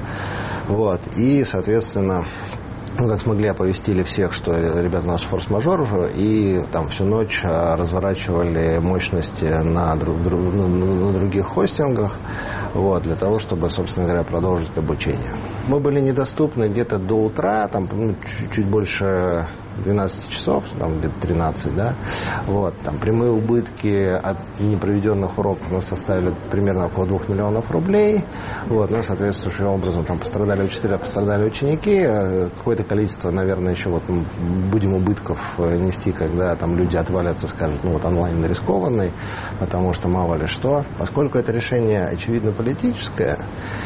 И, соответственно, как смогли, оповестили всех, что, ребята, у нас форс-мажор, и всю ночь разворачивали мощности на других хостингах, для того, чтобы, собственно говоря, продолжить обучение. Мы были недоступны где-то до утра, чуть больше 12 часов, где-то 13, да. Прямые убытки от непроведенных уроков у нас составили примерно около 2 миллионов рублей. Соответствующим образом пострадали учителя, пострадали ученики. Какое-то количество, наверное, еще будем убытков нести, когда люди отвалятся, скажут, онлайн рискованный, потому что мало ли что. Поскольку это решение, очевидно, политическое,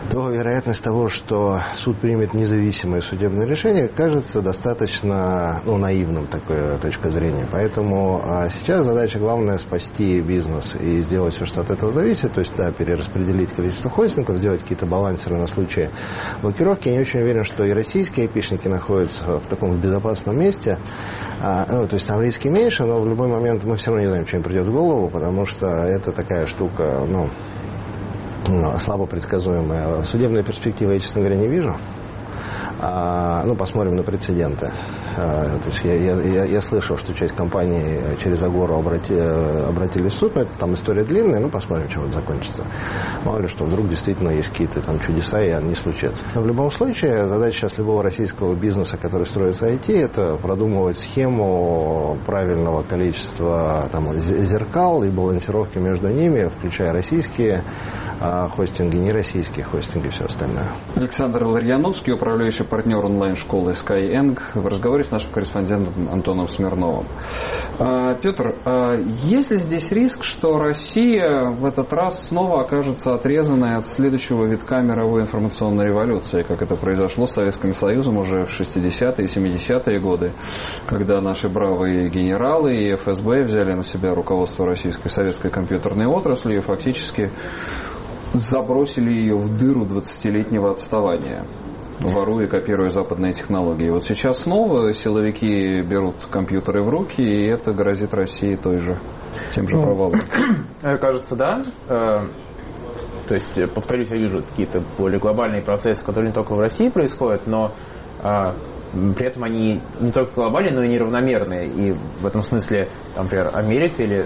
то вероятность того, что суд примет независимое судебное решение, кажется достаточно наивным, такой точка зрения. Поэтому сейчас задача главная — спасти бизнес и сделать все, что от этого зависит. То есть, перераспределить количество хостингов, сделать какие-то балансеры на случай блокировки. Я не очень уверен, что и российские айпишники находятся в таком безопасном месте. То есть там риски меньше, но в любой момент мы все равно не знаем, что им придет в голову, потому что это такая штука, слабо предсказуемая. Судебные перспективы я, честно говоря, не вижу. Посмотрим на прецеденты. То есть я слышал, что часть компаний через Агору обратились в суд, но это там история длинная, посмотрим, чем это закончится. Мало ли, что вдруг действительно есть какие-то там чудеса, и они случатся. Но в любом случае, задача сейчас любого российского бизнеса, который строится IT, это продумывать схему правильного количества зеркал и балансировки между ними, включая российские хостинги, нероссийские хостинги и все остальное. Александр Ларьяновский, управляющий партнер онлайн-школы Skyeng, в разговоре с нашим корреспондентом Антоном Смирновым. Петр, есть ли здесь риск, что Россия в этот раз снова окажется отрезанной от следующего витка мировой информационной революции, как это произошло с Советским Союзом уже в 60-е и 70-е годы, когда наши бравые генералы и ФСБ взяли на себя руководство российской советской компьютерной отрасли и фактически забросили ее в дыру 20-летнего отставания, воруя и копируя западные технологии. Вот сейчас снова силовики берут компьютеры в руки, и это грозит России тем же провалом. Кажется, да. То есть, повторюсь, я вижу какие-то более глобальные процессы, которые не только в России происходят, но при этом они не только глобальные, но и неравномерные. И в этом смысле, например, Америка или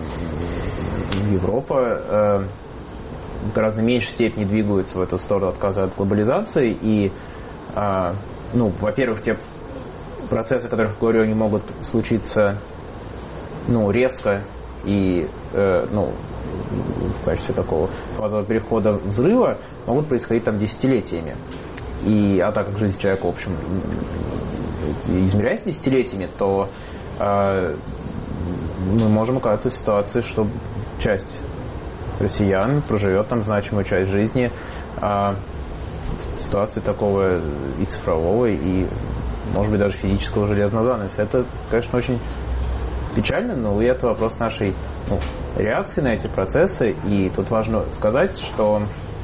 Европа в гораздо меньшей степени двигаются в эту сторону отказа от глобализации. И, во-первых, те процессы, о которых я говорю, они могут случиться резко и в качестве такого фазового перехода взрыва могут происходить десятилетиями. А так как жизнь человека, в общем, измеряется десятилетиями, то мы можем оказаться в ситуации, что часть россиян проживет значимую часть жизни в ситуации такого и цифрового, и, может быть, даже физического железного занавеса. Это, конечно, очень печально, но и это вопрос нашей реакции на эти процессы. И тут важно сказать, что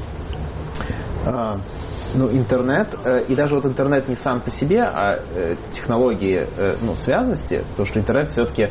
интернет, и даже интернет не сам по себе, а технологии связанности, потому что интернет все-таки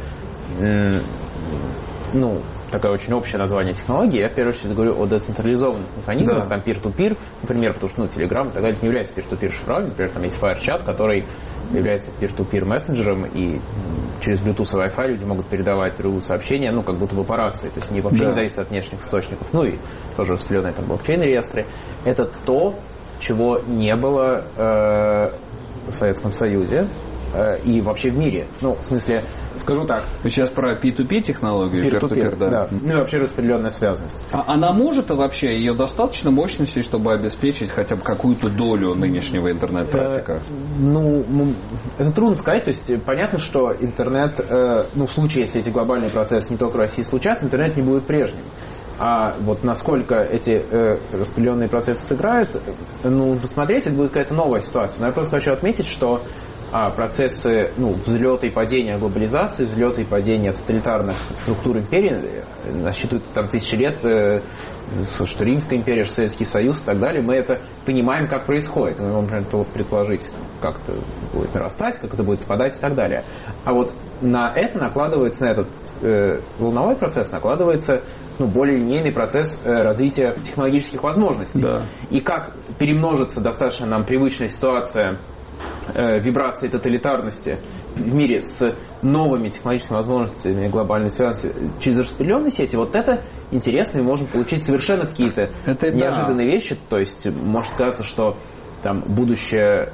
такое очень общее название технологии. Я в первую очередь говорю о децентрализованных механизмах, peer-to-peer, например, потому что Telegram и так далее не является peer-to-peer шифрованием. Например, там есть FireChat, который является peer-to-peer мессенджером, и через Bluetooth и Wi-Fi люди могут передавать друг другу сообщения, как будто бы по рации, то есть вообще не зависит от внешних источников. И тоже распределенные блокчейн-реестры. Это то, чего не было в Советском Союзе и вообще в мире. В смысле, скажу так. Вы сейчас про P2P технологию? Peer-to-peer, да. И вообще распределенная связанность. Она может вообще, ее достаточно мощности, чтобы обеспечить хотя бы какую-то долю нынешнего интернет-трафика? Это трудно сказать. То есть понятно, что интернет, в случае, если эти глобальные процессы не только в России случатся, интернет не будет прежним. А насколько эти распределенные процессы сыграют, посмотреть, это будет какая-то новая ситуация. Но я просто хочу отметить, что процессы взлета и падения глобализации, взлета и падения тоталитарных структур империи насчитывают тысячи лет, что Римская империя, что Советский Союз и так далее, мы это понимаем, как происходит. Мы можем предположить, как это будет нарастать, как это будет спадать и так далее. А на это накладывается, на этот волновой процесс накладывается более линейный процесс развития технологических возможностей. Да. И как перемножится достаточно нам привычная ситуация вибрации тоталитарности в мире с новыми технологическими возможностями глобальной связи через распределенные сети, это интересно, и мы можем получить совершенно какие-то неожиданные вещи. То есть может казаться, что будущее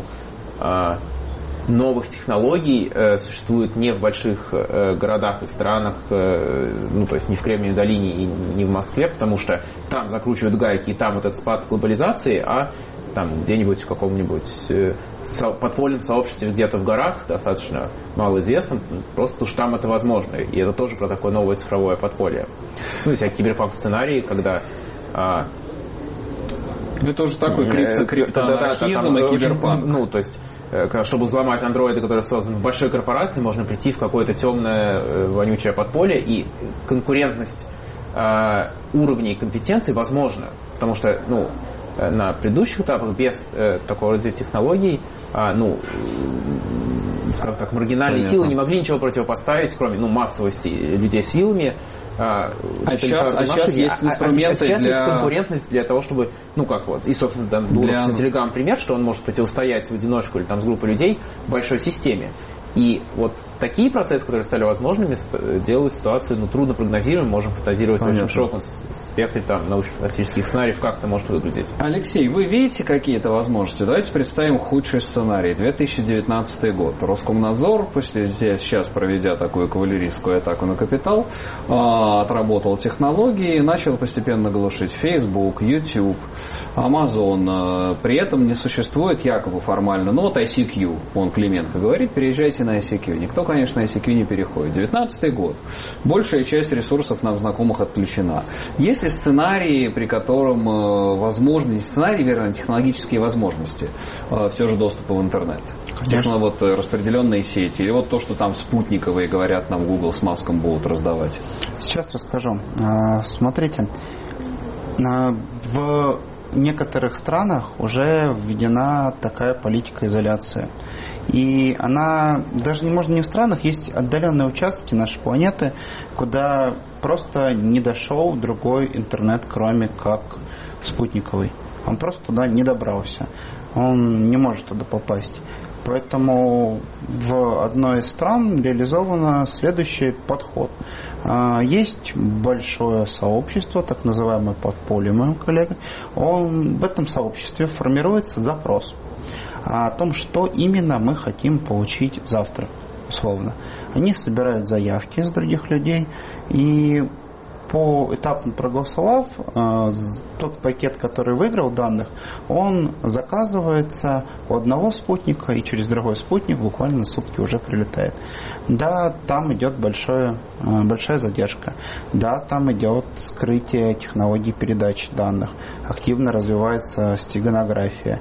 новых технологий существует не в больших городах и странах, то есть не в Кремниевой долине и не в Москве, потому что там закручивают гайки, и там этот спад глобализации, а где-нибудь в каком-нибудь подпольном сообществе где-то в горах, достаточно малоизвестном, просто потому что там это возможно. И это тоже про такое новое цифровое подполье. Всякие киберпанк-сценарии, когда Это уже такой криптоанархизм и киберпанк. Ну, то есть, чтобы взломать андроиды, которые созданы в большой корпорации, можно прийти в какое-то темное, вонючее подполье, и конкурентность уровней компетенции возможна. Потому что, ну, на предыдущих этапах без такого развития технологий, ну, скажем так, маргинальные силы не могли ничего противопоставить, кроме, ну, массовости людей с вилами. Сейчас есть инструменты сейчас есть конкурентность для того, чтобы, ну, как вот, и, собственно, там, Telegram пример, что он может противостоять в одиночку или там с группой людей в большой системе. И вот такие процессы, которые стали возможными, делают ситуацию, ну, трудно прогнозируемой, можем фантазировать в очень широком спектре там научно-фантастических сценариев, как это может выглядеть. Алексей, вы видите какие-то возможности? Давайте представим худший сценарий. 2019 год. Роскомнадзор, сейчас проведя такую кавалерийскую атаку на капитал, отработал технологии и начал постепенно глушить Facebook, YouTube, Amazon. При этом не существует якобы формально, ну вот ICQ, он Клименко говорит, переезжайте на ICQ. Никто, конечно, на ICQ не переходит. 2019 год. Большая часть ресурсов нам знакомых отключена. Есть ли сценарии, при котором возможны, сценарии, верно, технологические возможности все же доступа в интернет? Конечно, вот распределенные сети. Или вот то, что там спутниковые, говорят, нам Google с Маском будут раздавать. Сейчас расскажу. Смотрите, в некоторых странах уже введена такая политика изоляции. И она даже, можно не в странах, есть отдаленные участки нашей планеты, куда просто не дошел другой интернет, кроме как спутниковый. Он просто туда не добрался. Он не может туда попасть. Поэтому в одной из стран реализован следующий подход. Есть большое сообщество, так называемое подполье, моим коллегам. В этом сообществе формируется запрос о том, что именно мы хотим получить завтра, условно. Они собирают заявки с других людей и поэтапно проголосовав, тот пакет, который выиграл данных, он заказывается у одного спутника и через другой спутник буквально на сутки уже прилетает. Да, там идет большая задержка. Да, там идет скрытие технологий передачи данных. Активно развивается стеганография.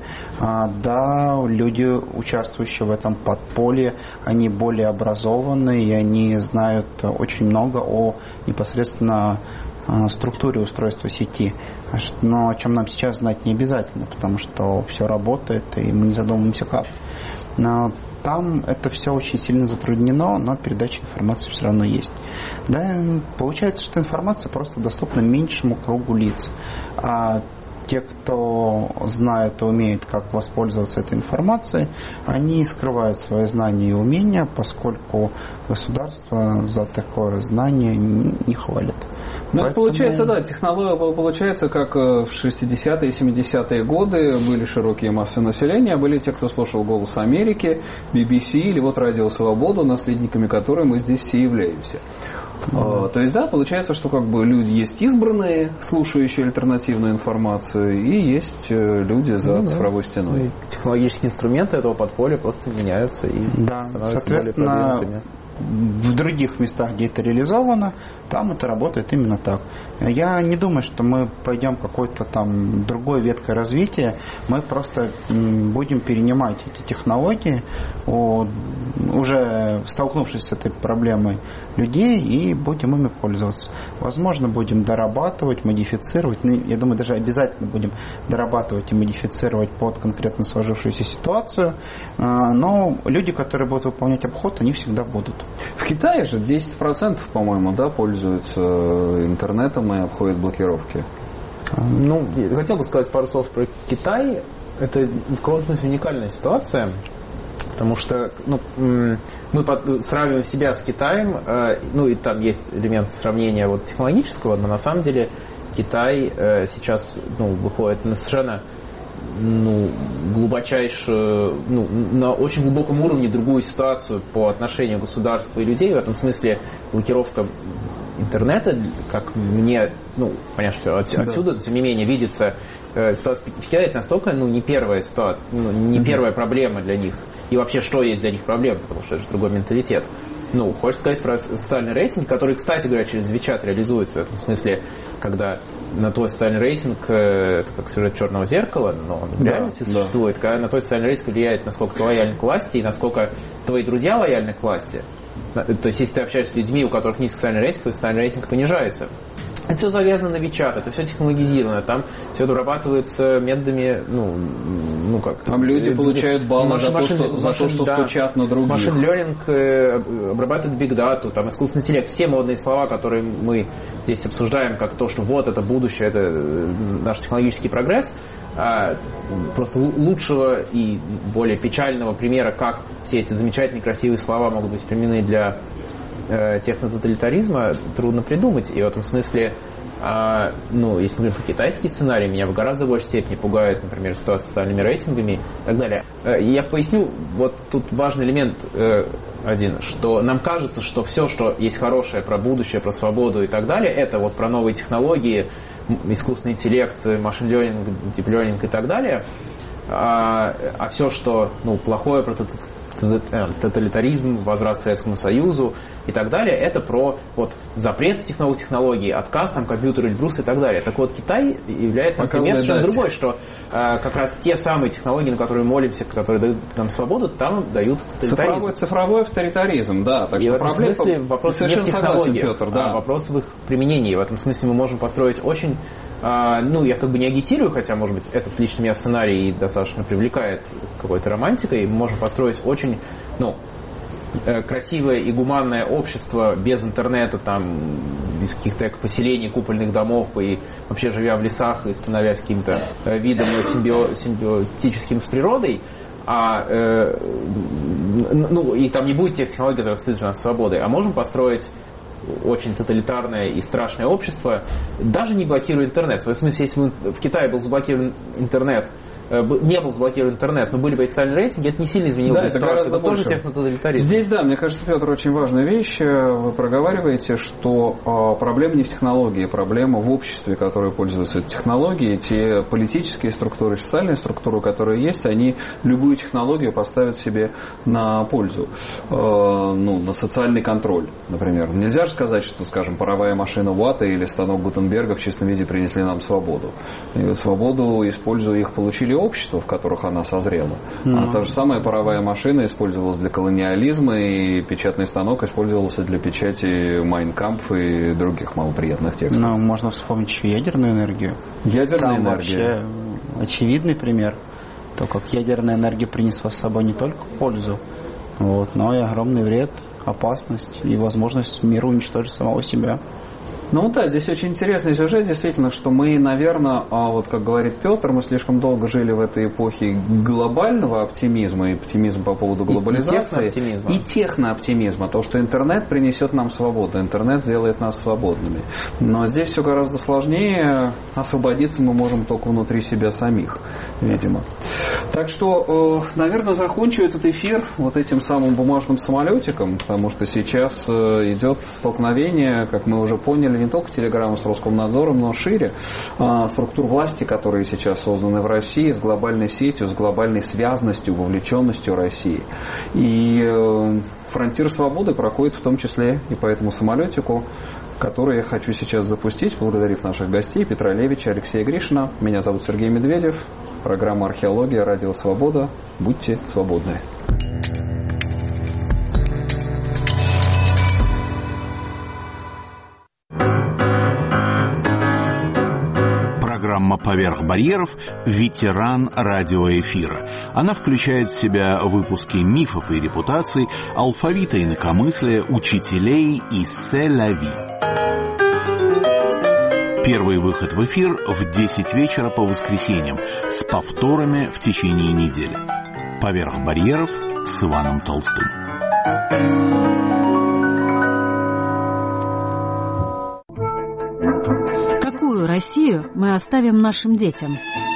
Да, люди, участвующие в этом подполье, они более образованные, и они знают очень много о непосредственно структуре устройства сети. Но о чем нам сейчас знать не обязательно, потому что все работает, и мы не задумываемся как. Но там это все очень сильно затруднено, но передача информации все равно есть. Да, получается, что информация просто доступна меньшему кругу лиц. А те, кто знает и умеет, как воспользоваться этой информацией, они скрывают свои знания и умения, поскольку государство за такое знание не хвалит. Ну, это получается, да, технология получается, как в 60-е и 70-е годы были широкие массы населения, были те, кто слушал «Голос Америки», BBC или вот «Радио Свободу», наследниками которой мы здесь все являемся. То есть, да, получается, что как бы люди есть избранные, слушающие альтернативную информацию, и есть люди за цифровой стеной. И технологические инструменты этого подполья просто меняются и становятся соответственно, более продвинутыми. В других местах, где это реализовано, там это работает именно так. Я не думаю, что мы пойдем какой-то там другой веткой развития. Мы просто будем перенимать эти технологии, уже столкнувшись с этой проблемой людей, и будем ими пользоваться. Возможно, будем дорабатывать, модифицировать. Я думаю, даже обязательно будем дорабатывать и модифицировать под конкретно сложившуюся ситуацию. Но люди, которые будут выполнять обход, они всегда будут. В Китае же 10%, по-моему, да, пользуются интернетом и обходят блокировки. Ну, хотел бы сказать пару слов про Китай. Это в каком-то смысле уникальная ситуация, потому что мы сравниваем себя с Китаем, и там есть элемент сравнения вот технологического, но на самом деле Китай сейчас выходит на совершенно глубочайшую, на очень глубоком уровне другую ситуацию по отношению государства и людей. В этом смысле блокировка интернета, как мне, понятно, что отсюда, тем не менее, видится ситуация в Китае, это настолько, не первая ситуация, не первая проблема для них. и вообще, что есть для них проблема, потому что это же другой менталитет. Ну, хочешь сказать про социальный рейтинг, который, кстати говоря, через WeChat реализуется в этом смысле, когда на твой социальный рейтинг, это как сюжет «Черного зеркала», но он в реальности существует, когда на твой социальный рейтинг влияет, насколько ты лоялен к власти и насколько твои друзья лояльны к власти. То есть, если ты общаешься с людьми, у которых низкий социальный рейтинг, то социальный рейтинг понижается. Это все завязано на WeChat, это все технологизировано, там все это обрабатывается методами, ну как... Там люди получают баллы за то, что стучат на других. Машин learning обрабатывает big data, там искусственный интеллект, все модные слова, которые мы здесь обсуждаем, как то, что вот это будущее, это наш технологический прогресс, просто лучшего и более печального примера, как все эти замечательные красивые слова могут быть применены для технототалитаризма, трудно придумать. И в этом смысле, если мы говорим про китайский сценарий, меня в гораздо большей степени пугает, например, ситуация с социальными рейтингами и так далее. Я поясню, вот тут важный элемент один, что нам кажется, что все, что есть хорошее про будущее, про свободу и так далее, это вот про новые технологии, искусственный интеллект, машин learning, deep learning и так далее, а все, что плохое про тоталитаризм, возврат к Советскому Союзу и так далее, это про запрет технологий, отказ, компьютер, Эльбрус и так далее. Так вот, Китай является примером совершенно другой, что как раз те самые технологии, на которые мы молимся, которые дают нам свободу, там дают тоталитаризм. Цифровой авторитаризм, да. Так и что в этом смысле вопрос не в технологиях, Петр, да. Вопрос в их применении. В этом смысле мы можем построить очень... я как бы не агитирую, хотя, может быть, этот лично меня сценарий достаточно привлекает какой-то романтикой. Мы можем построить очень, красивое и гуманное общество без интернета, без каких-то поселений, купольных домов и вообще живя в лесах и становясь каким-то видом симбиотическим с природой. И там не будет тех технологий, которые отстают нас свободой. А можем построить очень тоталитарное и страшное общество, даже не блокируя интернет. В смысле, если в Китае был заблокирован интернет, не был заблокирован интернет, но были бы социальные рейтинги, это не сильно изменило бы ситуацию. Это тоже технототалитаризм. Здесь, мне кажется, Петр, очень важная вещь. Вы проговариваете, что проблема не в технологии, проблема в обществе, которое пользуется этой технологией. Те политические структуры, социальные структуры, которые есть, они любую технологию поставят себе на пользу. На социальный контроль, например. Нельзя же сказать, что, скажем, паровая машина Уатта или станок Гутенберга в чистом виде принесли нам свободу. И свободу, используя их, получили общества, в которых она созрела. А та же самая паровая машина использовалась для колониализма, и печатный станок использовался для печати Mein Kampf и других малоприятных текстов. Можно вспомнить еще ядерную энергию. Ядерная энергия. Вообще очевидный пример. То, как ядерная энергия принесла с собой не только пользу, но и огромный вред, опасность и возможность мира уничтожить самого себя. Здесь очень интересный сюжет, действительно, что мы, наверное, как говорит Петр, мы слишком долго жили в этой эпохе глобального оптимизма и оптимизма по поводу глобализации и технооптимизма, то, что интернет принесет нам свободу, интернет сделает нас свободными. Но здесь все гораздо сложнее, освободиться мы можем только внутри себя самих, видимо. Так что, наверное, закончу этот эфир этим самым бумажным самолетиком, потому что сейчас идет столкновение, как мы уже поняли, не только Телеграма с Роскомнадзором, но шире структур власти, которые сейчас созданы в России, с глобальной сетью, с глобальной связанностью, вовлеченностью России. И фронтир свободы проходит в том числе и по этому самолетику, который я хочу сейчас запустить, благодарив наших гостей Петра Левича, Алексея Гришина. Меня зовут Сергей Медведев. Программа «Археология», радио «Свобода». Будьте свободны. Программа «Поверх барьеров» – ветеран радиоэфира. Она включает в себя выпуски мифов и репутаций, алфавита инакомыслия, учителей и «Се-ля-ви». Первый выход в эфир в 10 вечера по воскресеньям с повторами в течение недели. «Поверх барьеров» с Иваном Толстым. Какую Россию мы оставим нашим детям?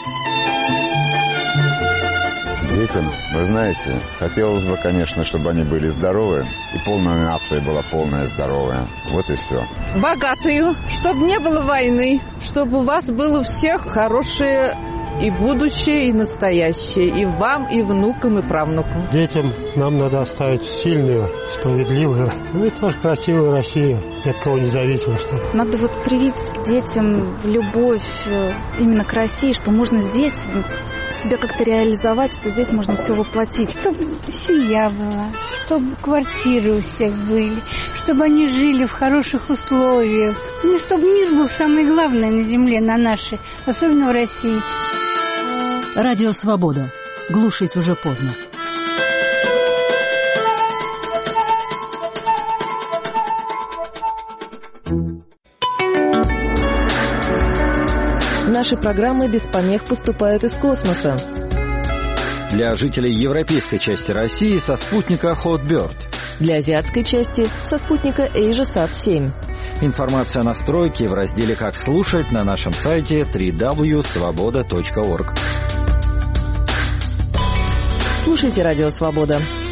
Детям, вы знаете, хотелось бы, конечно, чтобы они были здоровы, и полная нация была полная здоровая. Вот и все. Богатую, чтобы не было войны, чтобы у вас было у всех хорошее и будущее, и настоящее, и вам, и внукам, и правнукам. Детям нам надо оставить сильную, справедливую, и тоже красивую Россию, ни от кого независимо. Надо привить детям любовь именно к России, что можно здесь себя как-то реализовать, что здесь можно все воплотить. Чтобы семья была, чтобы квартиры у всех были, чтобы они жили в хороших условиях. Ну, чтобы мир был самое главное на земле, на нашей, особенно в России. Радио «Свобода». Глушить уже поздно. Наши программы без помех поступают из космоса. Для жителей европейской части России со спутника Hotbird. Для азиатской части со спутника AsiaSat-7. Информация о настройке в разделе «Как слушать» на нашем сайте www.svoboda.org. Слушайте «Радио Свобода».